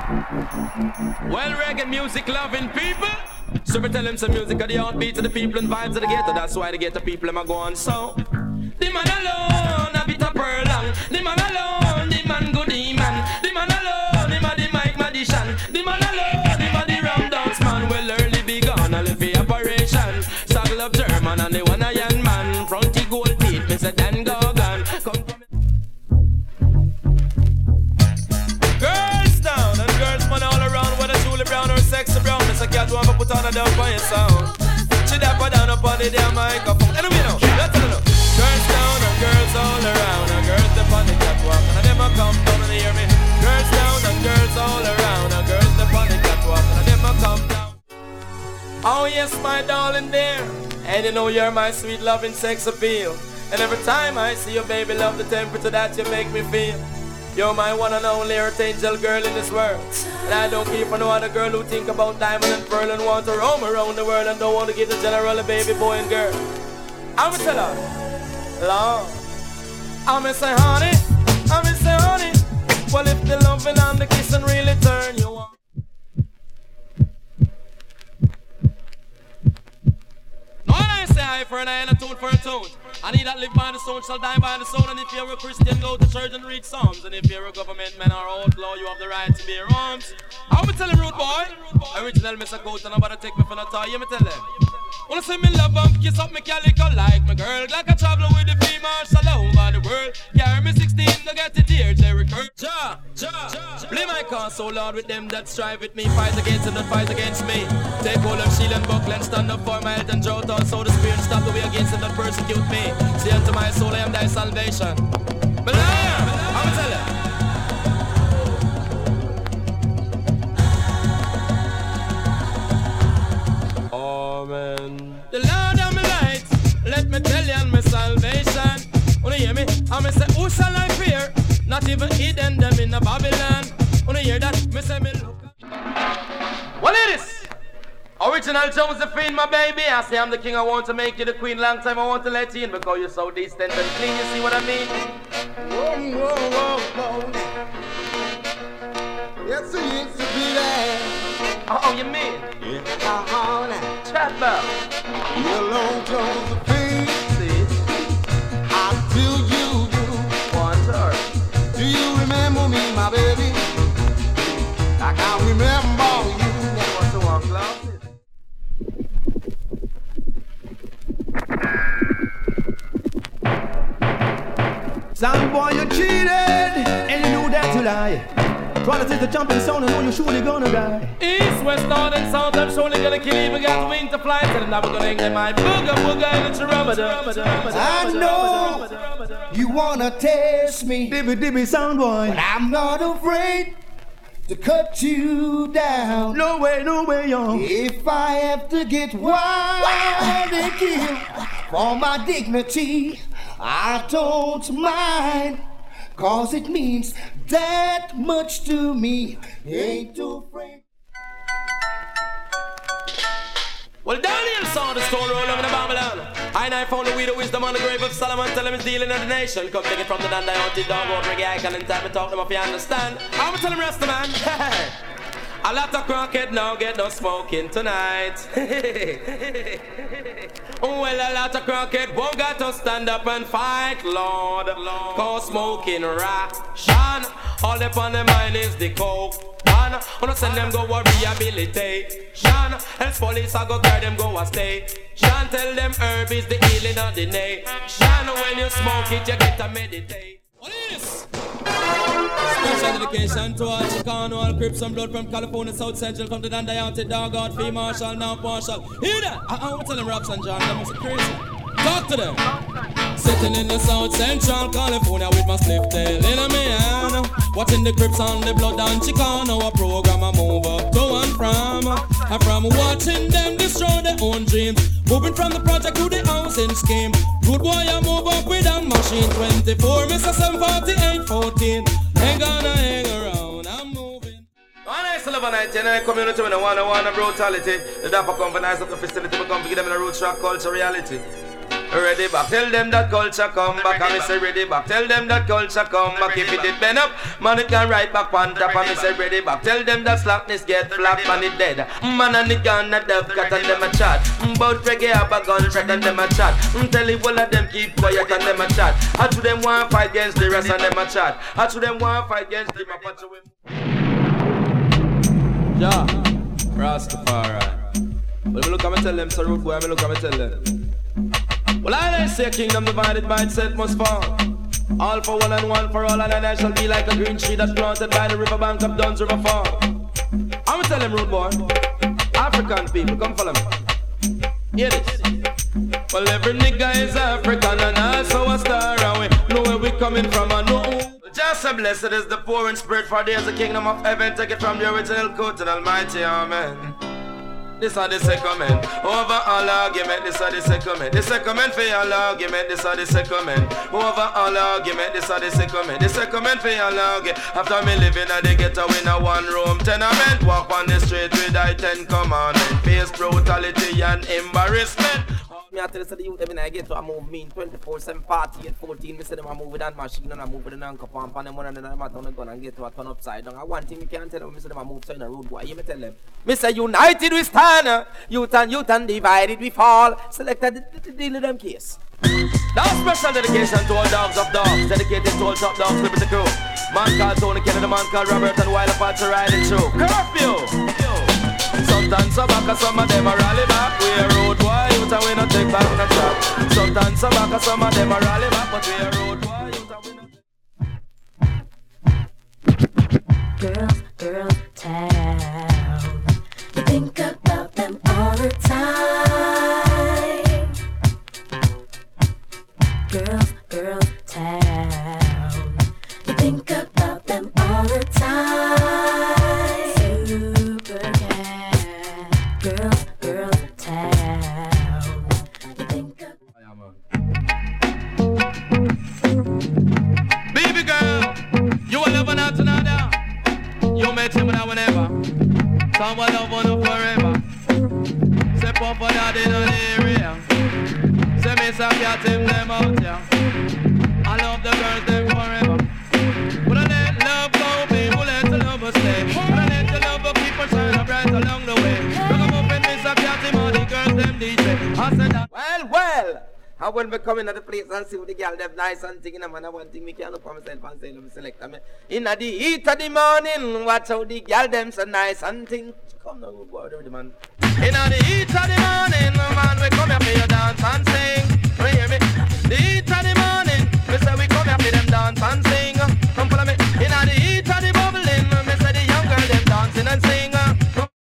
Well, reggae music loving people. So we tell them some music of the heartbeat to the people and vibes of the ghetto. That's why the ghetto people them a go on so. The man alone, a bit of pearl long. The man alone, the man good man. The man alone, the man the mic magician. The man alone, the man the rum dance man. Well, early be gone, all in the operation. Saggle up German and the one iron man. Fronty gold teeth, Mr. Dan Gorgon. Come from girls down and girls man all around. Whether Julie Brown or Sexy Brown, Mr. Cat want to put on a down for your sound. She dapper down upon the damn microphone. Anyway now, let's know. Girls down and girls all around. And girls up on the catwalk and them a come down and hear me. Girls down and girls all around. And girls up on the catwalk and them a come down. Oh yes, my darling dear. And you know you're my sweet loving sex appeal. And every time I see you, baby, love the temperature that you make me feel. You're my one and only earth angel girl in this world. And I don't care for no other girl who think about diamond and pearl and want to roam around the world and don't want to give the general a baby boy and girl. I'ma tell her, Lord, I'ma say honey, well if the loving and the kissing really turn you on. No, I say eye for an eye and a tooth for a tooth. I need that live by the sword shall die by the sword. And if you're a Christian, go to church and read Psalms. And if you're a government man or outlaw, you have the right to bear arms. I'ma tell him, rude boy. Original Mr. Coat and nobody take me for no toy. You me tell them. Wanna see me love and kiss up me calico like my girl. Like I travel with the female all over the world. Carry me 16 to get it here, Jerry Kirk. Ja. Play my car so loud with them that strive with me. Fight against them that fight against me. Take all of shield and buckle and stand up for my health and drought. Also the spirit stop the way against them that persecute me. Say unto my soul I am thy salvation. But I'ma tell you. Amen. The Lord of my light, let me tell you and my salvation. Wanna hear me? I'ma say, who shall I fear? Not even hidden them in a Babylon. Wanna hear that? Me say me look. What is this? Original Josephine, my baby. I say I'm the king, I want to make you the queen. Long time I want to let you in because you're so distant and clean. You see what I mean? Whoa. Yes, you used to be there. Oh, you mean? Yeah. Chat about. You alone, Josephine. See? I feel you. Wonder. Do you remember me, my baby? Like I remember you. Want to walk close? Some boy you cheated, and you knew that you lie. Try to take the jumping sound and know you're surely gonna die. East, west, north, and south, I'm surely gonna kill you. We got wings to fly, tell them that we're gonna hang my booga, and I know you wanna test me, dibby sound boy, but I'm not afraid to cut you down. No way, young. If I have to get wild and kill for my dignity, I don't mind, 'cause it means that much to me. Ain't too afraid. Well, Daniel saw the stone roll over the Babylon. I found the weed of wisdom on the grave of Solomon. Tell him he's dealing in the nation. Come take it from the Dandai haunted dog out reggae icon. In time to talk to them if you understand. I'ma tell him rest the man. A lot of crockett now get no smoking tonight. Well, a lot of crockett won't got to stand up and fight, Lord. Cause smoking ration. All up on the mind is the coke. Wanna send them go a rehabilitation. Else police I go guard them go a stay. Shan tell them herb is the healing of the nation. When you smoke it you get to meditate. What is? Special dedication to all Chicano, all Crips and blood from California, South Central. Come to Dandai Haunted Dog out, Fee Marshall, now Marshall. Hear that? I want to tell them Rox and John, that must be crazy. Talk to them. Sitting in the South Central California with my slip tail in my hand. Watching the Crips on the blood and Chicano. A program I move up to and from. And from watching them destroy their own dreams. Moving from the project to the housing scheme. Good boy I move up with a machine. 24, Mr. 748-14. Ain't gonna hang around, I'm moving. One nice 11-19 in the community when I want brutality. The dapper come for nice up the facility, but come to give them a root track culture reality. Ready back, tell them that culture come back. And me say ready back, tell them that culture come back. If it did bend up, man it can right back on top. And me say ready back, tell them that slackness get flap and it dead. Man and it gone at death cut and them a chat. Bout reggae have a gunshot and them a chat. Tell you all of them keep quiet and them a chat. I to them want fight against the rest and them a chat. I to them want fight against the Mapache. Yeah, Rastafari. Well, me look at me tell them, so rude boy, me look at me tell them. Well, I say kingdom divided by itself must fall. All for one and one for all, and I shall be like a green tree that's planted by the riverbank of Dunn's River Fall. I'ma tell them, rude boy, African people, come follow me. Hear this. Well, every nigga is African and also a star, and we know where we coming from and know. Just so blessed is the poor in spirit, for there's the kingdom of heaven. Take it from the original code to the Almighty, amen. This are the second over all argument. This are the second. The second for all argument. This are the second over all argument. This are the second. The second for all argument. After me living at the ghetto in a one room tenement, walk on the street with I 10 commandment, face brutality and embarrassment. Me I tell you, the youth when I get to a move mean 24/7 party at 14. Me say them I move with that machine and I move with the anchor pump and them one and then I'm out on the gun and get to a turn upside down. I one thing me can't tell them. Me say them I move so in a road boy. You me tell them. Me say united we stand, youth and divided we fall. Selected the deal with them case. Now special dedication to all dogs of dogs, dedicated to all top dogs, Liberty Crew. Man called Tony Kennedy, man called Robert and Wild Apache riding through. Curfew. Sometimes some back, some of them are rally back. We a road boy, youth and we not take back the trap. Sometimes some back, some of them are rally back, but we a road boy, youth and we not. Girls, town. You think about them all the time. Girls, town. You think about them all the time. Super cat. Girls, town. You think about. Baby girl, you will never not another. You met him now whenever. Someone love on you forever. Step up for that in the area. Say me some cat him them out here. I love the girls them forever. But I let love go, people let the love stay. But I let the love keep on shining bright along the way. Look up and miss a cat him all the girls them DJ. I said that. Well. I when we come in at the place and see what the girl them nice and thing in them and one thing me can't look for myself and say let me select them. In the heat of the morning, watch how the girl them so nice and thing. Come now, go out with the man. In the heat of the morning, man, we come here for you dance and sing. You hear me? The heat of the morning, we say we come here for them dance and sing.